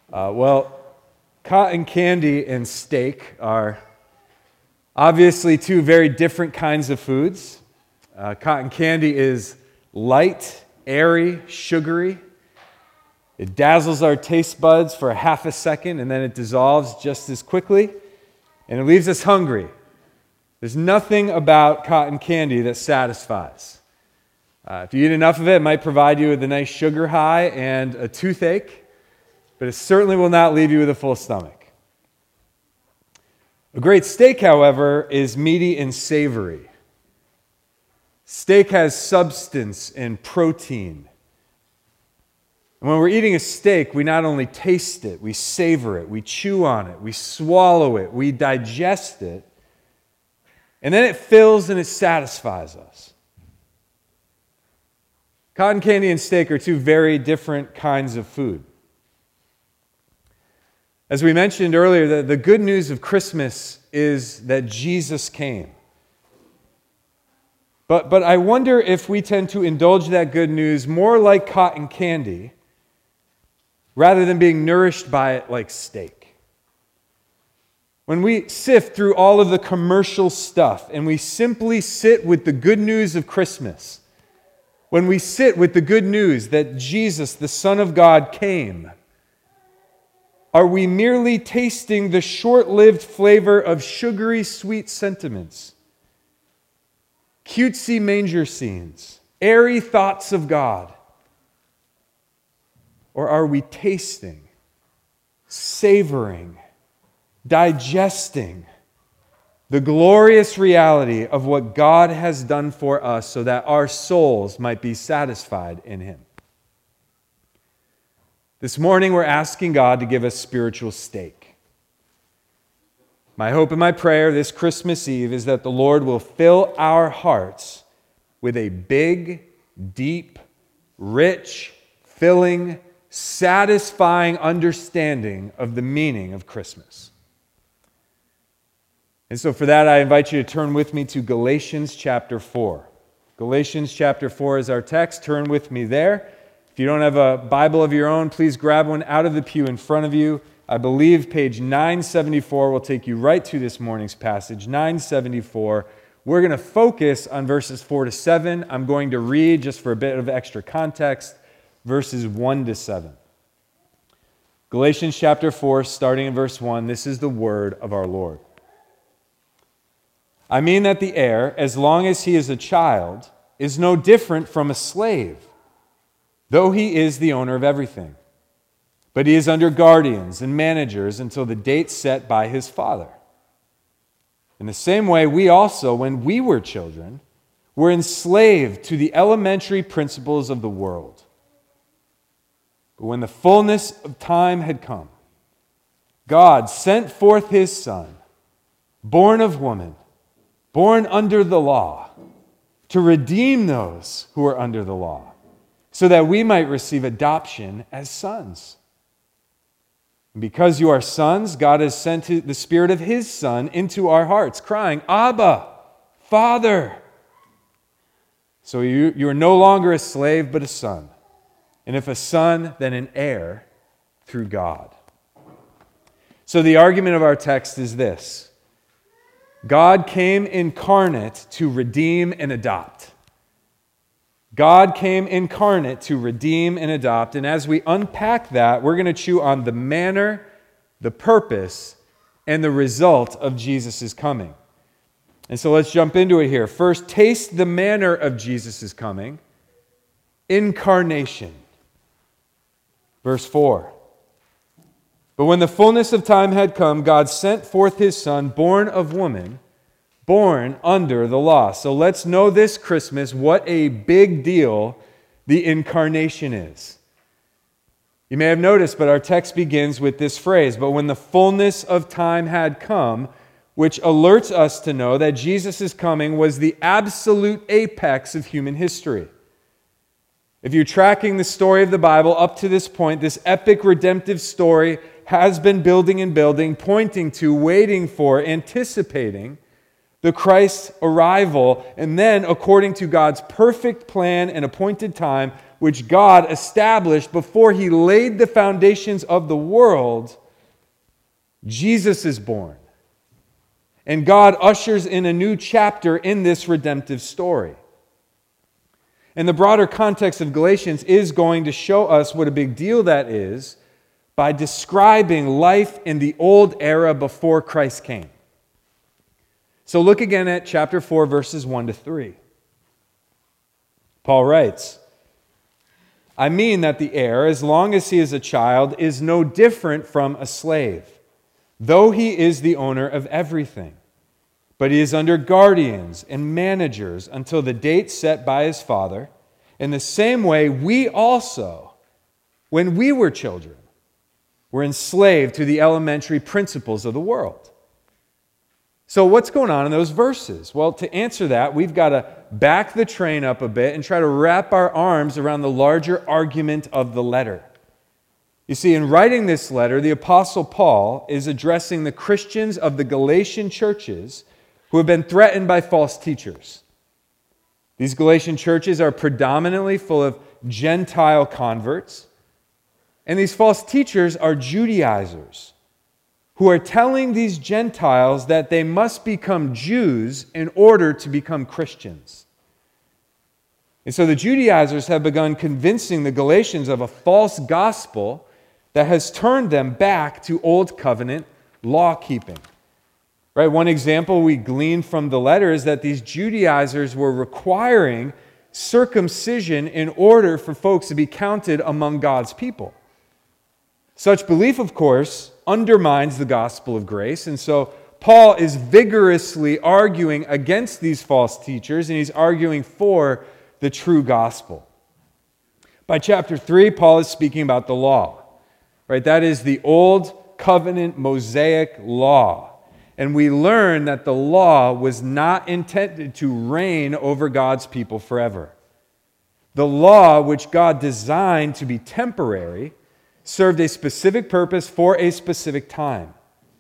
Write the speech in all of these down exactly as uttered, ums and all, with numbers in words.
Uh, well, cotton candy and steak are obviously two very different kinds of foods. Uh, cotton candy is light, airy, sugary. It dazzles our taste buds for a half a second, and then it dissolves just as quickly, and it leaves us hungry. There's nothing about cotton candy that satisfies. Uh, if you eat enough of it, it might provide you with a nice sugar high and a toothache, but it certainly will not leave you with a full stomach. A great steak, however, is meaty and savory. Steak has substance and protein. And when we're eating a steak, we not only taste it, we savor it, we chew on it, we swallow it, we digest it, and then it fills and it satisfies us. Cotton candy and steak are two very different kinds of food. As we mentioned earlier, the, the good news of Christmas is that Jesus came. But, but I wonder if we tend to indulge that good news more like cotton candy rather than being nourished by it like steak. When we sift through all of the commercial stuff and we simply sit with the good news of Christmas, when we sit with the good news that Jesus, the Son of God, came, are we merely tasting the short-lived flavor of sugary sweet sentiments, cutesy manger scenes, airy thoughts of God? Or are we tasting, savoring, digesting the glorious reality of what God has done for us so that our souls might be satisfied in Him? This morning, we're asking God to give us spiritual steak. My hope and my prayer this Christmas Eve is that the Lord will fill our hearts with a big, deep, rich, filling, satisfying understanding of the meaning of Christmas. And so for that, I invite you to turn with me to Galatians chapter four. Galatians chapter four is our text. Turn with me there. If you don't have a Bible of your own, please grab one out of the pew in front of you. I believe page nine seventy-four will take you right to this morning's passage, nine seventy-four. We're going to focus on verses four to seven. I'm going to read, just for a bit of extra context, verses one to seven. Galatians chapter four, starting in verse one, this is the word of our Lord. I mean that the heir, as long as he is a child, is no different from a slave, though he is the owner of everything. But he is under guardians and managers until the date set by his father. In the same way, we also, when we were children, were enslaved to the elementary principles of the world. But when the fullness of time had come, God sent forth His Son, born of woman, born under the law, to redeem those who are under the law, so that we might receive adoption as sons. And because you are sons, God has sent the Spirit of His Son into our hearts, crying, Abba, Father. So you, you are no longer a slave, but a son. And if a son, then an heir through God. So the argument of our text is this: God came incarnate to redeem and adopt. God came incarnate to redeem and adopt. And as we unpack that, we're going to chew on the manner, the purpose, and the result of Jesus' coming. And so let's jump into it here. First, taste the manner of Jesus' coming. Incarnation. Verse four. But when the fullness of time had come, God sent forth His Son, born of woman, born under the law. So let's know this Christmas what a big deal the incarnation is. You may have noticed, but our text begins with this phrase, but when the fullness of time had come, which alerts us to know that Jesus' coming was the absolute apex of human history. If you're tracking the story of the Bible up to this point, this epic redemptive story has been building and building, pointing to, waiting for, anticipating the Christ's arrival, and then, according to God's perfect plan and appointed time, which God established before he laid the foundations of the world, Jesus is born. And God ushers in a new chapter in this redemptive story. And the broader context of Galatians is going to show us what a big deal that is by describing life in the old era before Christ came. So look again at chapter four, verses one to three. Paul writes, I mean that the heir, as long as he is a child, is no different from a slave, though he is the owner of everything. But he is under guardians and managers until the date set by his father. In the same way, we also, when we were children, were enslaved to the elementary principles of the world. So what's going on in those verses? Well, to answer that, we've got to back the train up a bit and try to wrap our arms around the larger argument of the letter. You see, in writing this letter, the Apostle Paul is addressing the Christians of the Galatian churches who have been threatened by false teachers. These Galatian churches are predominantly full of Gentile converts, and these false teachers are Judaizers who are telling these Gentiles that they must become Jews in order to become Christians. And so the Judaizers have begun convincing the Galatians of a false gospel that has turned them back to Old Covenant law-keeping. Right? One example we glean from the letter is that these Judaizers were requiring circumcision in order for folks to be counted among God's people. Such belief, of course, undermines the gospel of grace, and so Paul is vigorously arguing against these false teachers, and he's arguing for the true gospel. By chapter three, Paul is speaking about the law. Right? That is the Old Covenant Mosaic law. And we learn that the law was not intended to reign over God's people forever. The law, which God designed to be temporary, served a specific purpose for a specific time.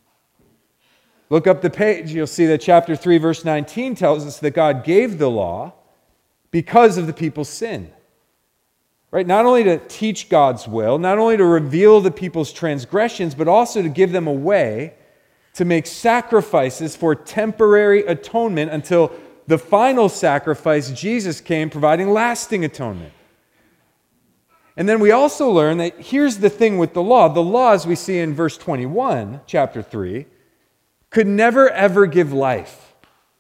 Look up the page, you'll see that chapter three, verse nineteen tells us that God gave the law because of the people's sin. Right? Not only to teach God's will, not only to reveal the people's transgressions, but also to give them a way to make sacrifices for temporary atonement until the final sacrifice, Jesus came, providing lasting atonement. And then we also learn that here's the thing with the law. The law, as we see in verse twenty-one, chapter three, could never ever give life.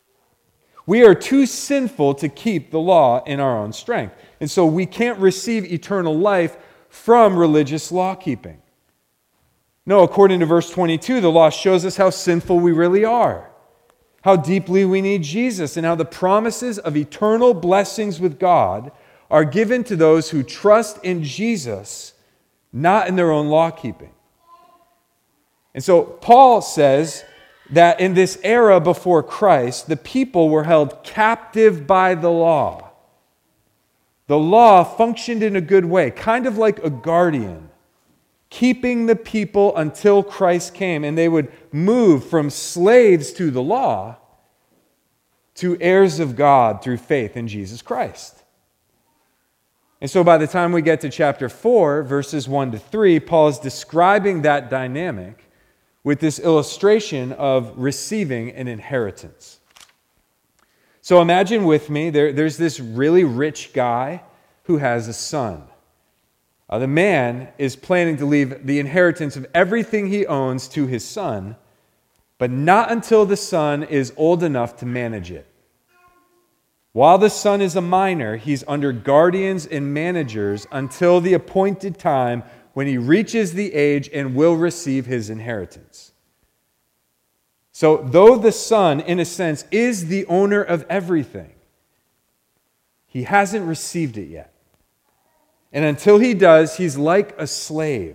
We are too sinful to keep the law in our own strength. And so we can't receive eternal life from religious law-keeping. No, according to verse twenty-two, the law shows us how sinful we really are, how deeply we need Jesus, and how the promises of eternal blessings with God are given to those who trust in Jesus, not in their own law-keeping. And so Paul says that in this era before Christ, the people were held captive by the law. The law functioned in a good way, kind of like a guardian, keeping the people until Christ came, and they would move from slaves to the law to heirs of God through faith in Jesus Christ. And so by the time we get to chapter four, verses one to three, Paul is describing that dynamic with this illustration of receiving an inheritance. So imagine with me, there, there's this really rich guy who has a son. Uh, the man is planning to leave the inheritance of everything he owns to his son, but not until the son is old enough to manage it. While the son is a minor, he's under guardians and managers until the appointed time when he reaches the age and will receive his inheritance. So, though the son, in a sense, is the owner of everything, he hasn't received it yet. And until he does, he's like a slave.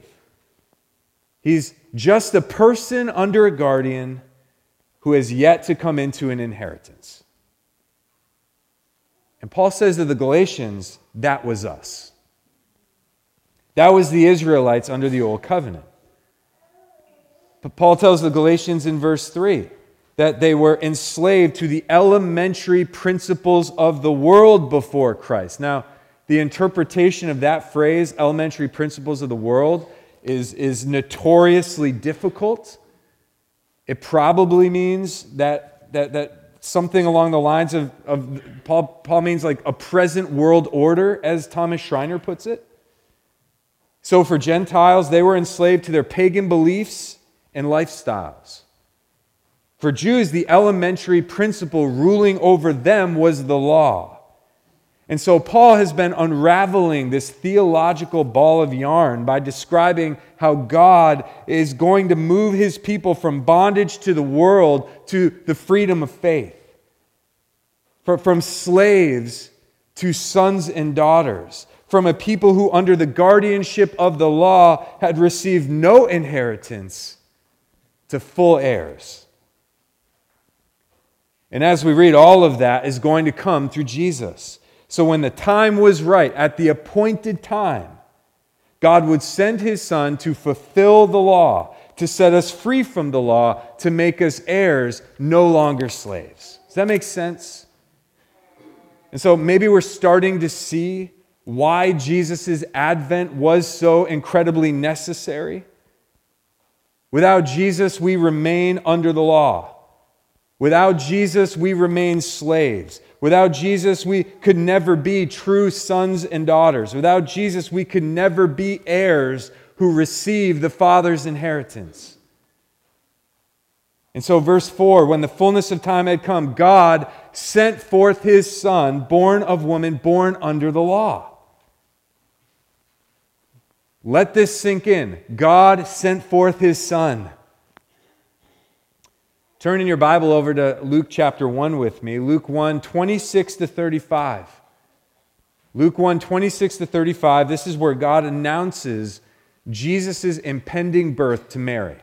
He's just a person under a guardian who has yet to come into an inheritance. And Paul says to the Galatians, that was us. That was the Israelites under the Old Covenant. But Paul tells the Galatians in verse three that they were enslaved to the elementary principles of the world before Christ. Now, the interpretation of that phrase, elementary principles of the world, is, is notoriously difficult. It probably means that, that, that something along the lines of, of Paul, Paul means like a present world order, as Thomas Schreiner puts it. So for Gentiles, they were enslaved to their pagan beliefs and lifestyles. For Jews, the elementary principle ruling over them was the law. And so Paul has been unraveling this theological ball of yarn by describing how God is going to move his people from bondage to the world to the freedom of faith. From slaves to sons and daughters. From a people who under the guardianship of the law had received no inheritance to full heirs. And as we read, all of that is going to come through Jesus. So when the time was right, at the appointed time, God would send his Son to fulfill the law, to set us free from the law, to make us heirs, no longer slaves. Does that make sense? And so maybe we're starting to see why Jesus' advent was so incredibly necessary. Without Jesus, we remain under the law. Without Jesus, we remain slaves. Without Jesus, we could never be true sons and daughters. Without Jesus, we could never be heirs who receive the Father's inheritance. And so verse four, when the fullness of time had come, God sent forth his Son, born of woman, born under the law. Let this sink in. God sent forth his Son. Turn in your Bible over to Luke chapter one with me. Luke one, twenty-six to thirty-five. Luke one, twenty-six to thirty-five. This is where God announces Jesus' impending birth to Mary.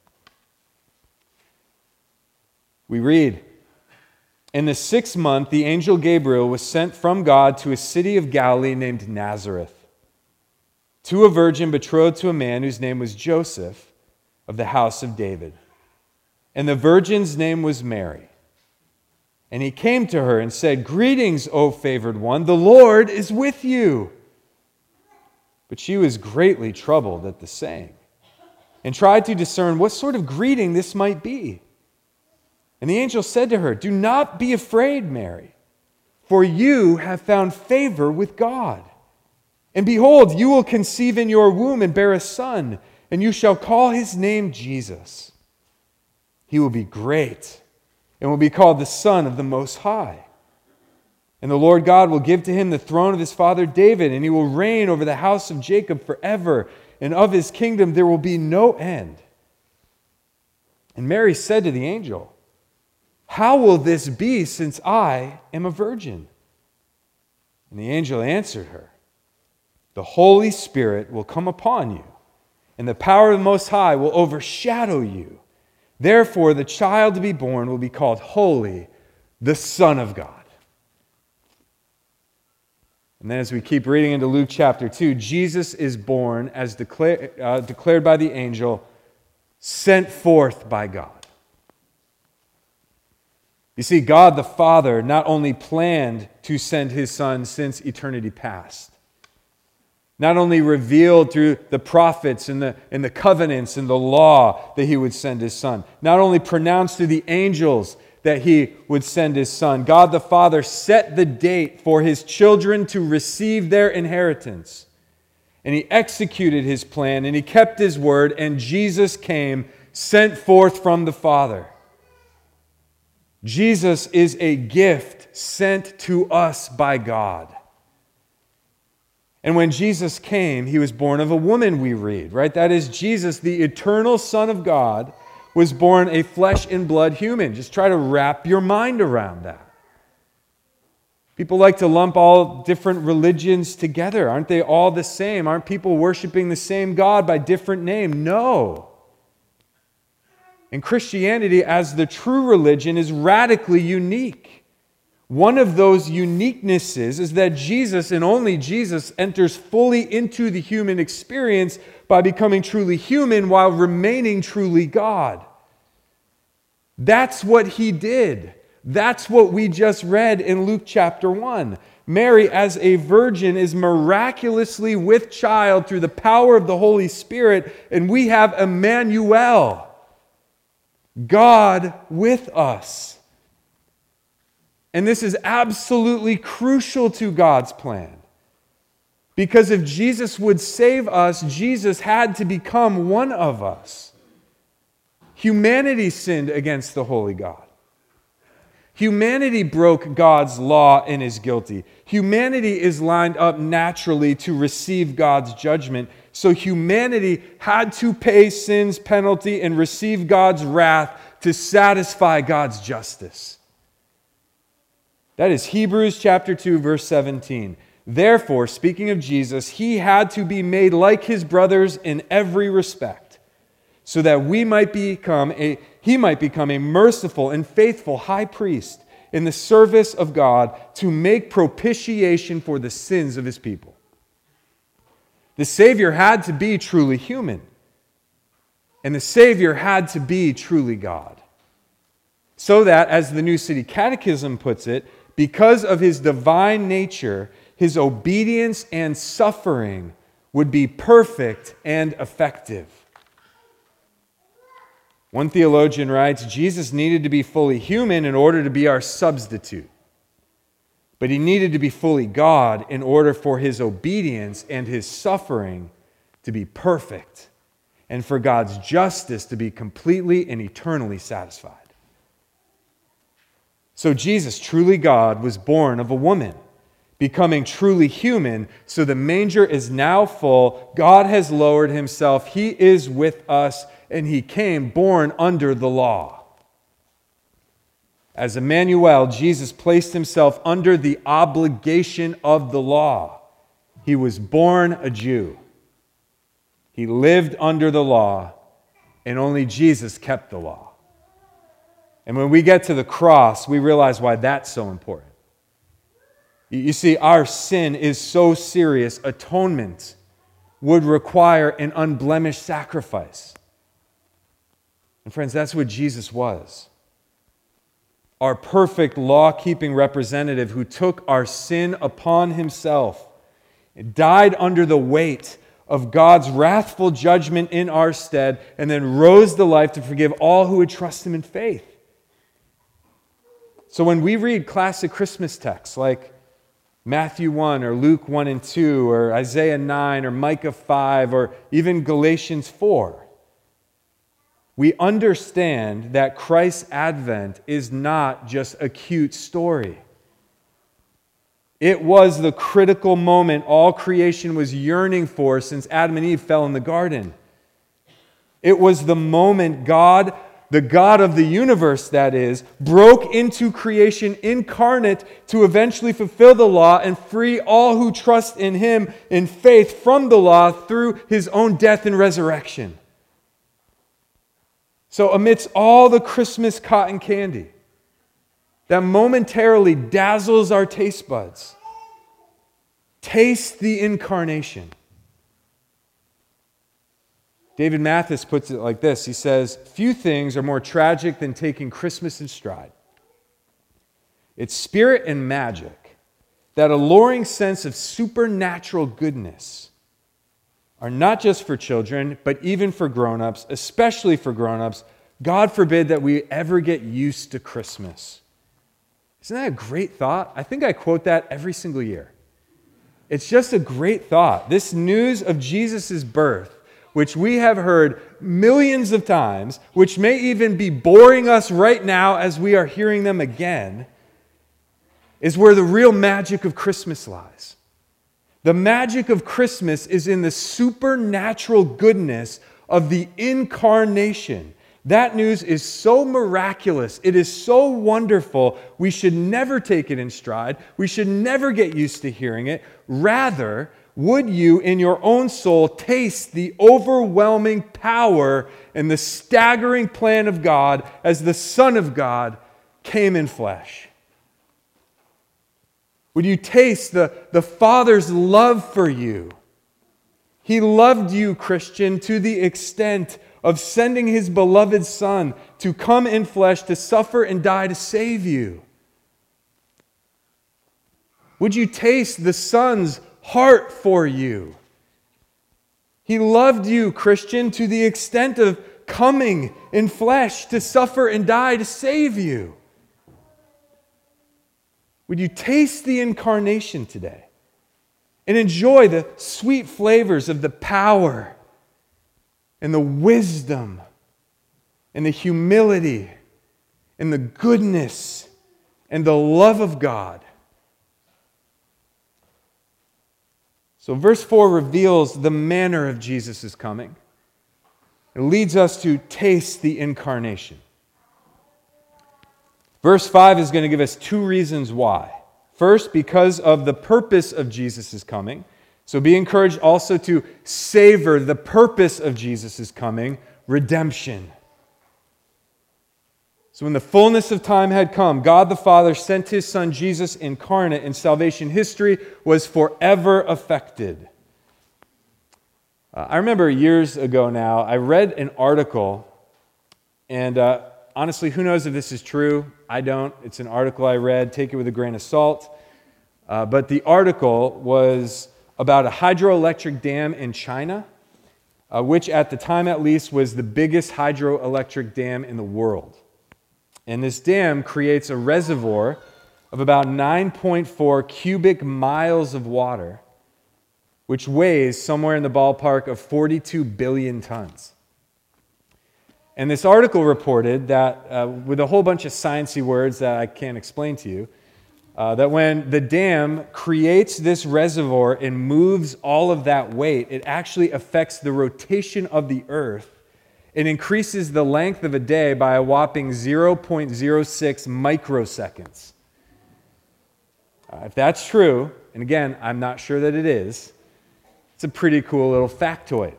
We read, "In the sixth month, the angel Gabriel was sent from God to a city of Galilee named Nazareth, to a virgin betrothed to a man whose name was Joseph, of the house of David. And the virgin's name was Mary. And he came to her and said, 'Greetings, O favored one, the Lord is with you.' But she was greatly troubled at the saying, and tried to discern what sort of greeting this might be. And the angel said to her, 'Do not be afraid, Mary, for you have found favor with God. And behold, you will conceive in your womb and bear a son, and you shall call his name Jesus. He will be great and will be called the Son of the Most High. And the Lord God will give to him the throne of his father David, and he will reign over the house of Jacob forever, and of his kingdom there will be no end.' And Mary said to the angel, 'How will this be, since I am a virgin?' And the angel answered her, 'The Holy Spirit will come upon you, and the power of the Most High will overshadow you. Therefore, the child to be born will be called Holy, the Son of God.'" And then as we keep reading into Luke chapter two, Jesus is born as declare, uh, declared by the angel, sent forth by God. You see, God the Father not only planned to send his Son since eternity past, not only revealed through the prophets and the, and the covenants and the law that he would send his Son, not only pronounced through the angels that he would send his Son, God the Father set the date for his children to receive their inheritance. And he executed his plan, and he kept his word, and Jesus came, sent forth from the Father. Jesus is a gift sent to us by God. And when Jesus came, he was born of a woman, we read, right? That is, Jesus, the eternal Son of God, was born a flesh and blood human. Just try to wrap your mind around that. People like to lump all different religions together. Aren't they all the same? Aren't people worshiping the same God by different name? No. And Christianity, as the true religion, is radically unique. One of those uniquenesses is that Jesus, and only Jesus, enters fully into the human experience by becoming truly human while remaining truly God. That's what he did That's what we just read in Luke chapter one. Mary, as a virgin, is miraculously with child through the power of the Holy Spirit, and we have Emmanuel, God with us. And this is absolutely crucial to God's plan. Because if Jesus would save us, Jesus had to become one of us. Humanity sinned against the holy God. Humanity broke God's law and is guilty. Humanity is lined up naturally to receive God's judgment. So humanity had to pay sin's penalty and receive God's wrath to satisfy God's justice. That is Hebrews chapter two, verse seventeen. Therefore, speaking of Jesus, he had to be made like his brothers in every respect, so that we might become a he might become a merciful and faithful high priest in the service of God to make propitiation for the sins of his people. The Savior had to be truly human, and the Savior had to be truly God. So that, as the New City Catechism puts it, because of his divine nature, his obedience and suffering would be perfect and effective. One theologian writes, Jesus needed to be fully human in order to be our substitute. But he needed to be fully God in order for his obedience and his suffering to be perfect, and for God's justice to be completely and eternally satisfied. So Jesus, truly God, was born of a woman, becoming truly human, so the manger is now full. God has lowered himself. He is with us, and he came born under the law. As Emmanuel, Jesus placed himself under the obligation of the law. He was born a Jew. He lived under the law, and only Jesus kept the law. And when we get to the cross, we realize why that's so important. You see, our sin is so serious, atonement would require an unblemished sacrifice. And friends, that's what Jesus was. Our perfect law-keeping representative who took our sin upon himself, died under the weight of God's wrathful judgment in our stead, and then rose to life to forgive all who would trust him in faith. So when we read classic Christmas texts like Matthew one or Luke one and two or Isaiah nine or Micah five or even Galatians four, we understand that Christ's advent is not just a cute story. It was the critical moment all creation was yearning for since Adam and Eve fell in the garden. It was the moment God, the God of the universe, that is, broke into creation incarnate to eventually fulfill the law and free all who trust in him in faith from the law through his own death and resurrection. So amidst all the Christmas cotton candy that momentarily dazzles our taste buds, taste the incarnation. David Mathis puts it like this. He says, few things are more tragic than taking Christmas in stride. Its spirit and magic, that alluring sense of supernatural goodness, are not just for children, but even for grown-ups, especially for grown-ups. God forbid that we ever get used to Christmas. Isn't that a great thought? I think I quote that every single year. It's just a great thought. This news of Jesus' birth, which we have heard millions of times, which may even be boring us right now as we are hearing them again, is where the real magic of Christmas lies. The magic of Christmas is in the supernatural goodness of the incarnation. That news is so miraculous. It is so wonderful. We should never take it in stride. We should never get used to hearing it. Rather, would you in your own soul taste the overwhelming power and the staggering plan of God as the Son of God came in flesh? Would you taste the, the Father's love for you? He loved you, Christian, to the extent of sending his beloved Son to come in flesh, to suffer and die to save you? Would you taste the Son's heart for you? He loved you, Christian, to the extent of coming in flesh to suffer and die to save you. Would you taste the incarnation today and enjoy the sweet flavors of the power and the wisdom and the humility and the goodness and the love of God? So verse four reveals the manner of Jesus' coming. It leads us to taste the incarnation. Verse five is going to give us two reasons why. First, because of the purpose of Jesus' coming. So be encouraged also to savor the purpose of Jesus' coming, redemption. So when the fullness of time had come, God the Father sent his Son Jesus incarnate, and salvation history was forever affected. Uh, I remember years ago now, I read an article, and uh, honestly, who knows if this is true? I don't. It's an article I read. Take it with a grain of salt. Uh, but the article was about a hydroelectric dam in China, uh, which at the time at least was the biggest hydroelectric dam in the world. And this dam creates a reservoir of about nine point four cubic miles of water, which weighs somewhere in the ballpark of forty-two billion tons. And this article reported that, uh, with a whole bunch of sciencey words that I can't explain to you, uh, that when the dam creates this reservoir and moves all of that weight, it actually affects the rotation of the earth. It increases the length of a day by a whopping zero point zero six microseconds. Uh, if that's true, and again, I'm not sure that it is, it's a pretty cool little factoid.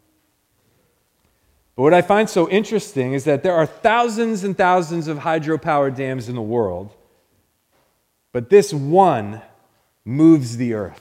But what I find so interesting is that there are thousands and thousands of hydropower dams in the world, but this one moves the earth.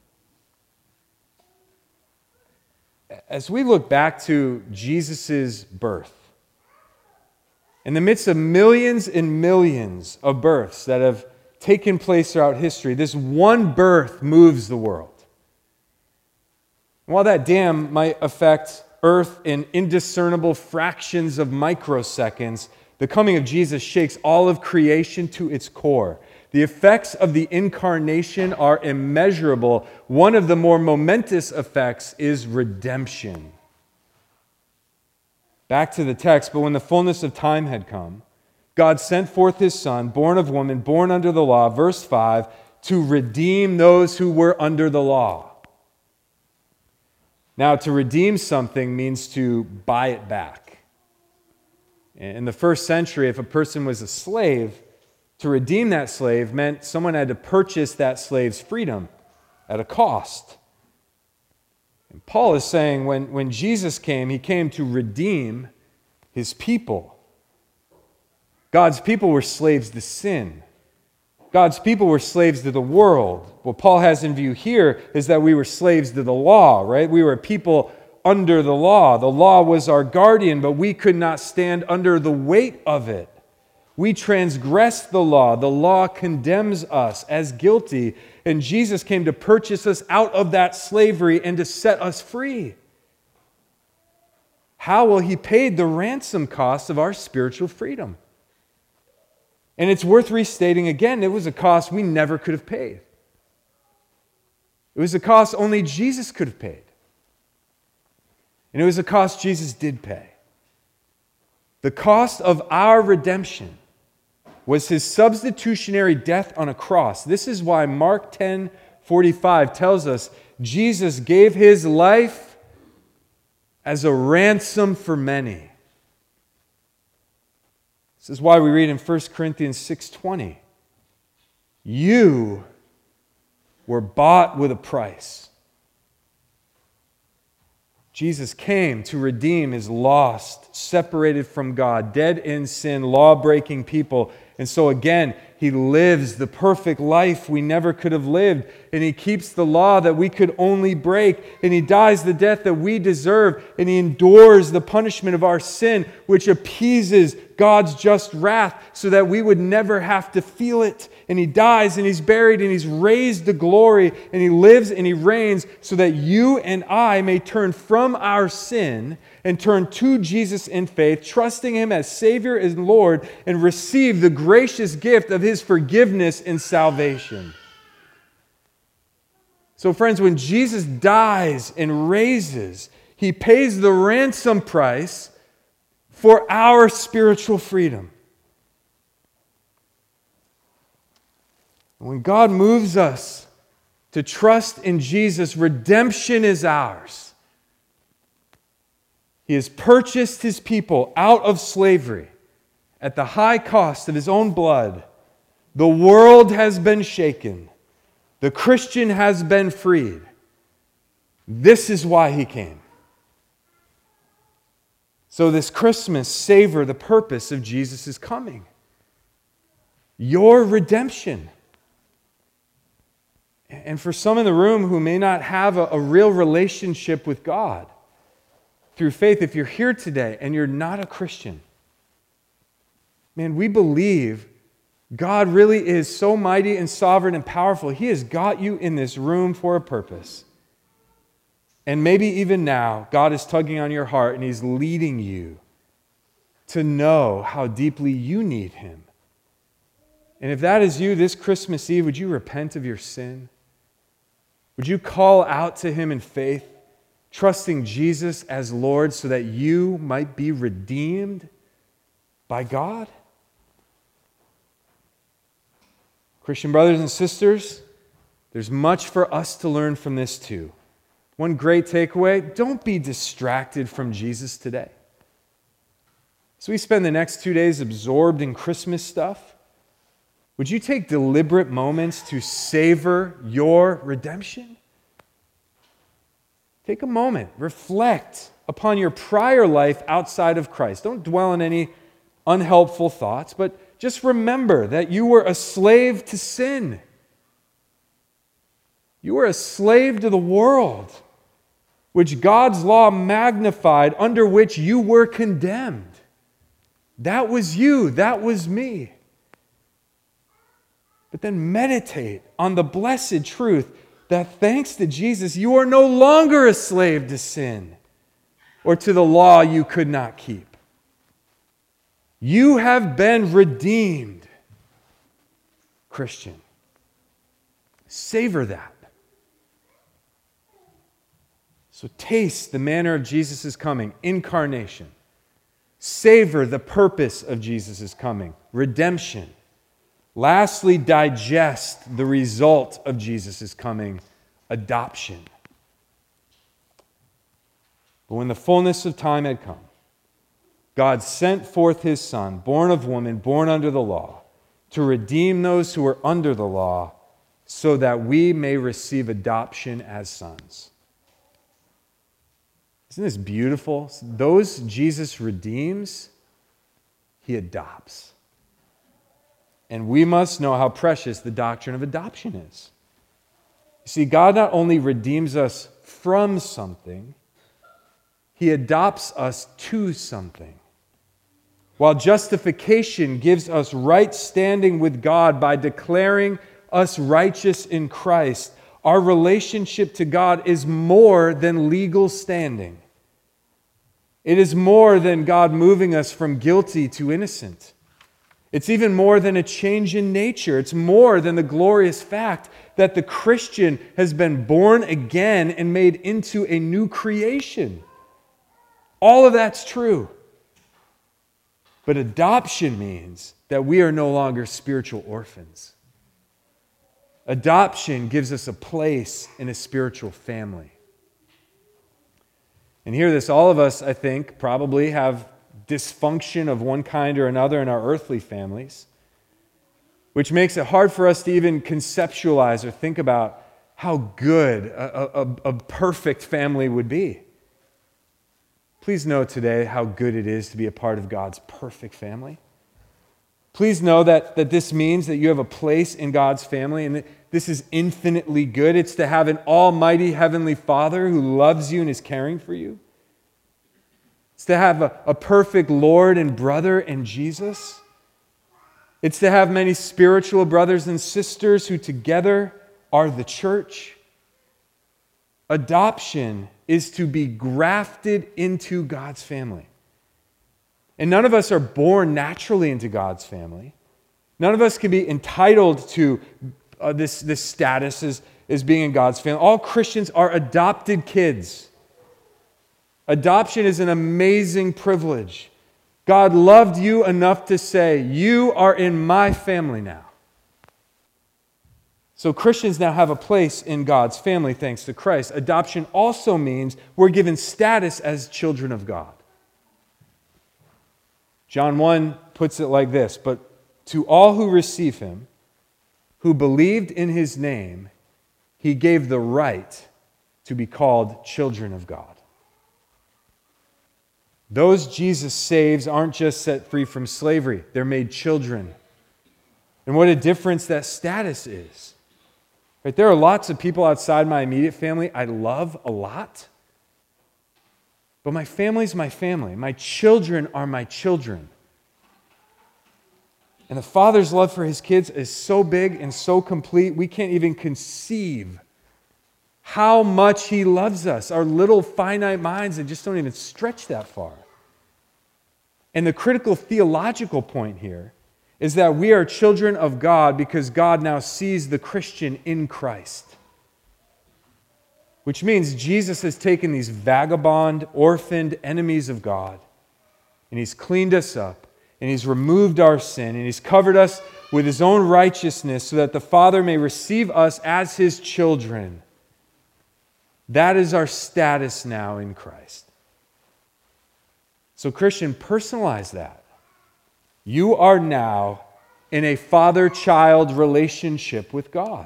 As we look back to Jesus' birth, in the midst of millions and millions of births that have taken place throughout history, this one birth moves the world. And while that dam might affect earth in indiscernible fractions of microseconds, the coming of Jesus shakes all of creation to its core. The effects of the incarnation are immeasurable. One of the more momentous effects is redemption. Back to the text, but when the fullness of time had come, God sent forth his Son, born of woman, born under the law, verse five, to redeem those who were under the law. Now, to redeem something means to buy it back. In the first century, if a person was a slave, to redeem that slave meant someone had to purchase that slave's freedom at a cost. And Paul is saying when, when Jesus came, he came to redeem his people. God's people were slaves to sin. God's people were slaves to the world. What Paul has in view here is that we were slaves to the law, right? We were people under the law. The law was our guardian, but we could not stand under the weight of it. We transgressed the law. The law condemns us as guilty, and Jesus came to purchase us out of that slavery and to set us free. How? Well, he paid the ransom cost of our spiritual freedom. And it's worth restating again, it was a cost we never could have paid. It was a cost only Jesus could have paid. And it was a cost Jesus did pay. The cost of our redemption was his substitutionary death on a cross. This is why Mark ten forty-five tells us Jesus gave his life as a ransom for many. This is why we read in First Corinthians six twenty, you were bought with a price. Jesus came to redeem his lost, separated from God, dead in sin, law-breaking people, And so again, he lives the perfect life we never could have lived. And he keeps the law that we could only break. And he dies the death that we deserve. And he endures the punishment of our sin, which appeases God's just wrath so that we would never have to feel it. And he dies and he's buried and he's raised to glory. And he lives and he reigns so that you and I may turn from our sin and turn to Jesus in faith, trusting him as Savior and Lord, and receive the gracious gift of his forgiveness and salvation. So friends, when Jesus dies and raises, he pays the ransom price for our spiritual freedom. When God moves us to trust in Jesus, redemption is ours. He has purchased his people out of slavery at the high cost of his own blood. The world has been shaken. The Christian has been freed. This is why he came. So this Christmas, savor the purpose of Jesus' coming. Your redemption. And for some in the room who may not have a, a real relationship with God, through faith, if you're here today and you're not a Christian, man, we believe God really is so mighty and sovereign and powerful. He has got you in this room for a purpose. And maybe even now, God is tugging on your heart and he's leading you to know how deeply you need him. And if that is you this Christmas Eve, would you repent of your sin? Would you call out to him in faith, trusting Jesus as Lord so that you might be redeemed by God? Christian brothers and sisters, there's much for us to learn from this too. One great takeaway, don't be distracted from Jesus today. So we spend the next two days absorbed in Christmas stuff. Would you take deliberate moments to savor your redemption? Take a moment, reflect upon your prior life outside of Christ. Don't dwell on any unhelpful thoughts, but just remember that you were a slave to sin. You were a slave to the world, which God's law magnified, under which you were condemned. That was you, that was me. But then meditate on the blessed truth that thanks to Jesus, you are no longer a slave to sin or to the law you could not keep. You have been redeemed, Christian. Savor that. So taste the manner of Jesus' coming, incarnation. Savor the purpose of Jesus' coming, redemption. Lastly, digest the result of Jesus' coming, adoption. But when the fullness of time had come, God sent forth his Son, born of woman, born under the law, to redeem those who were under the law, so that we may receive adoption as sons. Isn't this beautiful? Those Jesus redeems, he adopts. And we must know how precious the doctrine of adoption is. You see, God not only redeems us from something, he adopts us to something. While justification gives us right standing with God by declaring us righteous in Christ, our relationship to God is more than legal standing. It is more than God moving us from guilty to innocent. It's even more than a change in nature. It's more than the glorious fact that the Christian has been born again and made into a new creation. All of that's true. But adoption means that we are no longer spiritual orphans. Adoption gives us a place in a spiritual family. And hear this, all of us, I think, probably have dysfunction of one kind or another in our earthly families, which makes it hard for us to even conceptualize or think about how good a, a, a perfect family would be. Please know today how good it is to be a part of God's perfect family. Please know that, that this means that you have a place in God's family, and that this is infinitely good. It's to have an almighty heavenly Father who loves you and is caring for you. It's to have a, a perfect Lord and brother in Jesus. It's to have many spiritual brothers and sisters who together are the church. Adoption is to be grafted into God's family. And none of us are born naturally into God's family. None of us can be entitled to uh, this, this status as, as being in God's family. All Christians are adopted kids. Adoption is an amazing privilege. God loved you enough to say, you are in my family now. So Christians now have a place in God's family thanks to Christ. Adoption also means we're given status as children of God. John one puts it like this, but to all who receive him, who believed in his name, he gave the right to be called children of God. Those Jesus saves aren't just set free from slavery, they're made children. And what a difference that status is. Right? There are lots of people outside my immediate family I love a lot, but my family's my family. My children are my children. And the Father's love for his kids is so big and so complete, we can't even conceive how much he loves us. Our little finite minds that just don't even stretch that far. And the critical theological point here is that we are children of God because God now sees the Christian in Christ. Which means Jesus has taken these vagabond, orphaned enemies of God, and he's cleaned us up, and he's removed our sin, and he's covered us with his own righteousness so that the Father may receive us as his children. That is our status now in Christ. So, Christian, personalize that. You are now in a father-child relationship with God.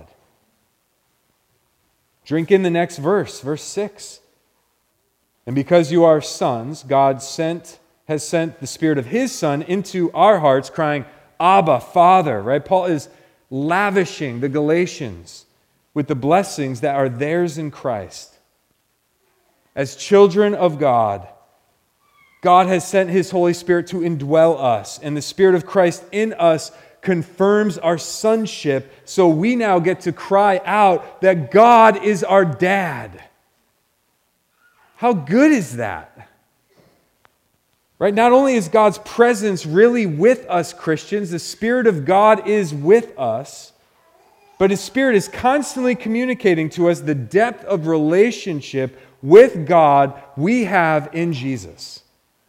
Drink in the next verse, verse six. And because you are sons, God sent has sent the Spirit of his Son into our hearts, crying, Abba, Father. Right? Paul is lavishing the Galatians with the blessings that are theirs in Christ. As children of God, God has sent his Holy Spirit to indwell us, and the Spirit of Christ in us confirms our sonship, so we now get to cry out that God is our dad. How good is that? Right? Not only is God's presence really with us, Christians, the Spirit of God is with us, but his Spirit is constantly communicating to us the depth of relationship with God we have in Jesus.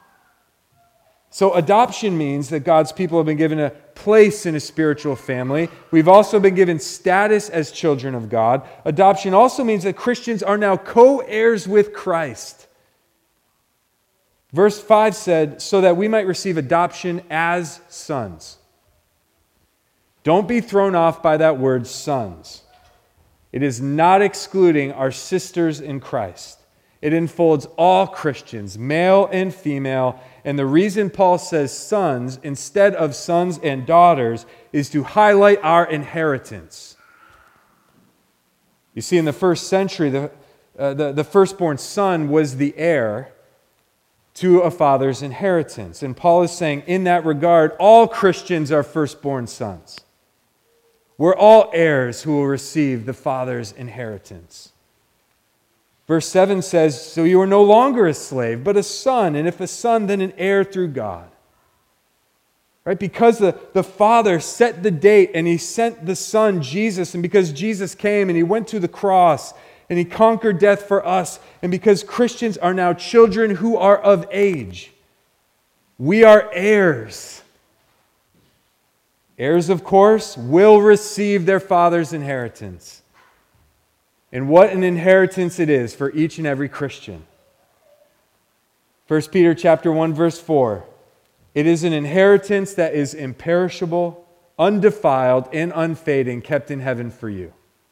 So adoption means that God's people have been given a place in a spiritual family. We've also been given status as children of God. Adoption also means that Christians are now co-heirs with Christ. Verse five said, so that we might receive adoption as sons. Don't be thrown off by that word sons. It is not excluding our sisters in Christ. It enfolds all Christians, male and female. And the reason Paul says sons instead of sons and daughters is to highlight our inheritance. You see, in the first century, the, uh, the, the firstborn son was the heir to a father's inheritance. And Paul is saying, in that regard, all Christians are firstborn sons. We're all heirs who will receive the father's inheritance. Verse seven says, so you are no longer a slave, but a son, and if a son, then an heir through God. Right? Because the, the Father set the date, and he sent the Son, Jesus, and because Jesus came and he went to the cross, and he conquered death for us, and because Christians are now children who are of age, we are heirs. Heirs, of course, will receive their father's inheritance. And what an inheritance it is for each and every Christian. First Peter chapter one, verse four. It is an inheritance that is imperishable, undefiled, and unfading, kept in heaven for you.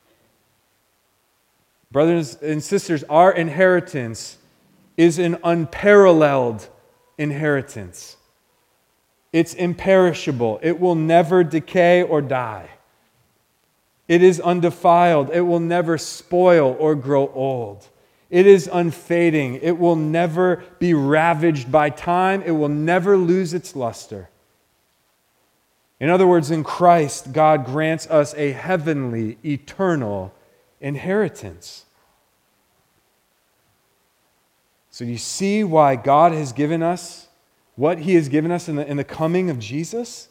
Brothers and sisters, our inheritance is an unparalleled inheritance. It's imperishable. It will never decay or die. It is undefiled. It will never spoil or grow old. It is unfading. It will never be ravaged by time. It will never lose its luster. In other words, in Christ, God grants us a heavenly, eternal inheritance. So do you see why God has given us what He has given us in the, in the coming of Jesus?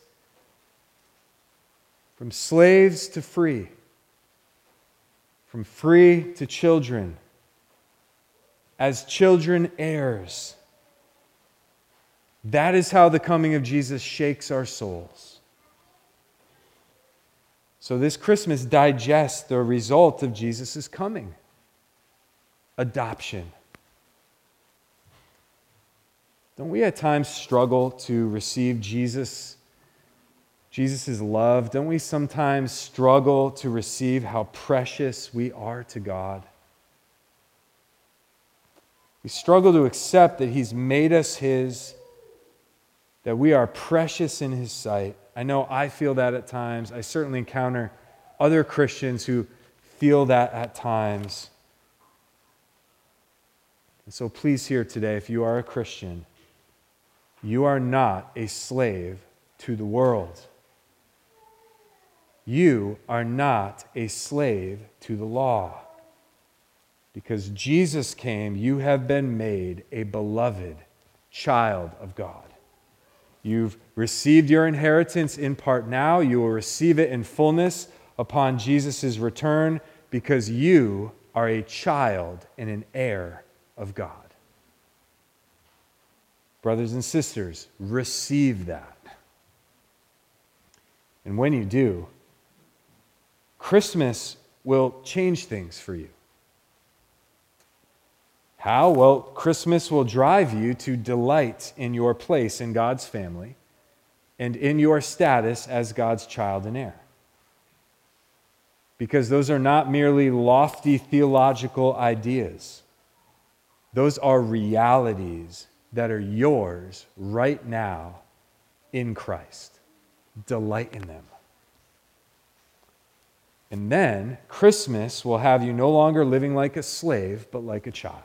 From slaves to free, from free to children, as children heirs. That is how the coming of Jesus shakes our souls. So this Christmas, digest the result of Jesus' coming. Adoption. Don't we at times struggle to receive Jesus, Jesus' love? Don't we sometimes struggle to receive how precious we are to God? We struggle to accept that He's made us His, that we are precious in His sight. I know I feel that at times. I certainly encounter other Christians who feel that at times. And so please hear today, if you are a Christian, you are not a slave to the world. You are not a slave to the law. Because Jesus came, you have been made a beloved child of God. You've received your inheritance in part now. You will receive it in fullness upon Jesus' return, because you are a child and an heir of God. Brothers and sisters, receive that. And when you do, Christmas will change things for you. How? Well, Christmas will drive you to delight in your place in God's family and in your status as God's child and heir. Because those are not merely lofty theological ideas. Those are realities that are yours right now in Christ. Delight in them. And then Christmas will have you no longer living like a slave, but like a child.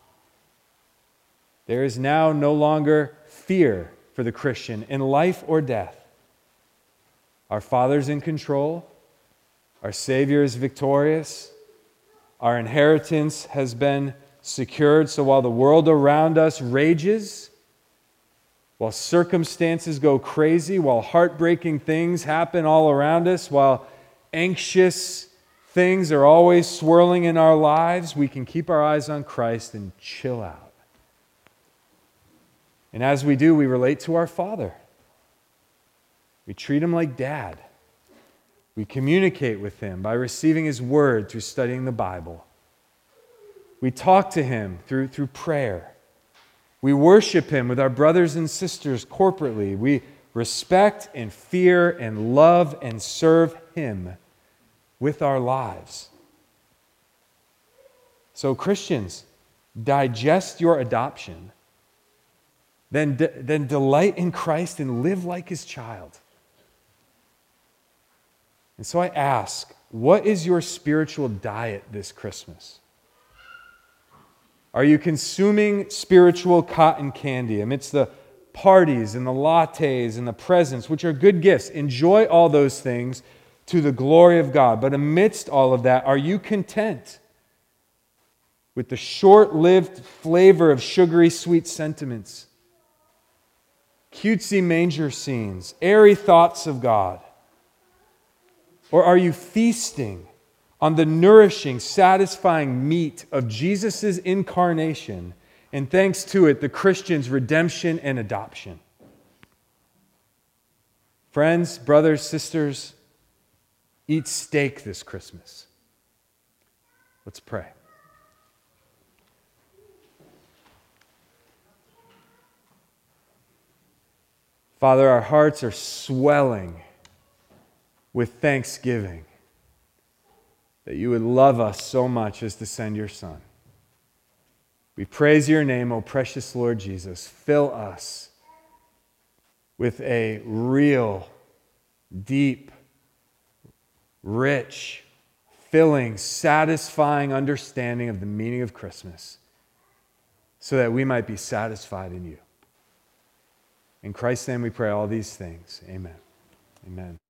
There is now no longer fear for the Christian in life or death. Our Father's in control. Our Savior is victorious. Our inheritance has been secured. So while the world around us rages, while circumstances go crazy, while heartbreaking things happen all around us, while anxious things are always swirling in our lives, we can keep our eyes on Christ and chill out. And as we do, we relate to our Father. We treat Him like Dad. We communicate with Him by receiving His Word through studying the Bible. We talk to Him through, through prayer. We worship Him with our brothers and sisters corporately. We respect and fear and love and serve Him with our lives. So Christians, digest your adoption. Then, de- then delight in Christ and live like His child. And so I ask, what is your spiritual diet this Christmas? Are you consuming spiritual cotton candy amidst the parties and the lattes and the presents, which are good gifts? Enjoy all those things to the glory of God. But amidst all of that, are you content with the short-lived flavor of sugary sweet sentiments, cutesy manger scenes, airy thoughts of God? Or are you feasting on the nourishing, satisfying meat of Jesus' incarnation, and thanks to it, the Christian's redemption and adoption? Friends, brothers, sisters, eat steak this Christmas. Let's pray. Father, our hearts are swelling with thanksgiving that you would love us so much as to send your Son. We praise your name, O precious Lord Jesus. Fill us with a real, deep, rich, filling, satisfying understanding of the meaning of Christmas, so that we might be satisfied in you. In Christ's name we pray all these things. Amen. Amen.